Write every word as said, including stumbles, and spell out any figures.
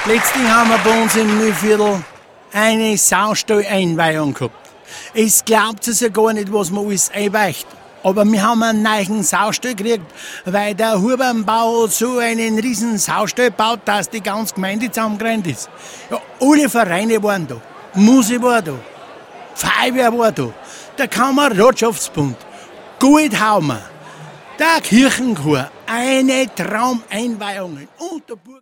Letztens haben wir bei uns im Mühlviertel eine Saustall-Einweihung gehabt. Es glaubt es ja gar nicht, was man alles einweicht. Aber wir haben einen neuen Saustall gekriegt, weil der Hubenbau so einen riesen Saustall baut, dass die ganze Gemeinde zusammengerannt ist. Ja, alle Vereine waren da. Musik war da. Feuerwehr war da. Der Kameradschaftsbund. Goldhaumer. Der Kirchenchor. Eine Traumeinweihung. Und der Burg